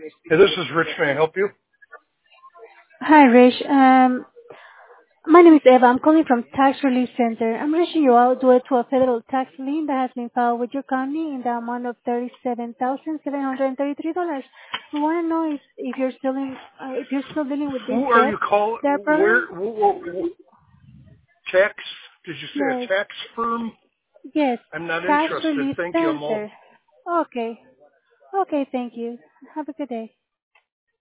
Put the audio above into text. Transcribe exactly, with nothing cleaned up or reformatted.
Hey, this is Rich. May I help you? Hi, Rich. Um, my name is Eva. I'm calling from Tax Relief Center. I'm reaching you out due to a federal tax lien that has been filed with your county in the amount of thirty-seven thousand seven hundred thirty-three dollars. We want to know if, if you're still in, uh, if you're still dealing with this Who are debt, you calling? debt Where? problem. Wh- wh- wh- tax? Did you say Yes, a tax firm? yes, I'm not Tax interested. Relief Thank you. I'm all Center. Okay, okay. Thank you. Have a good day.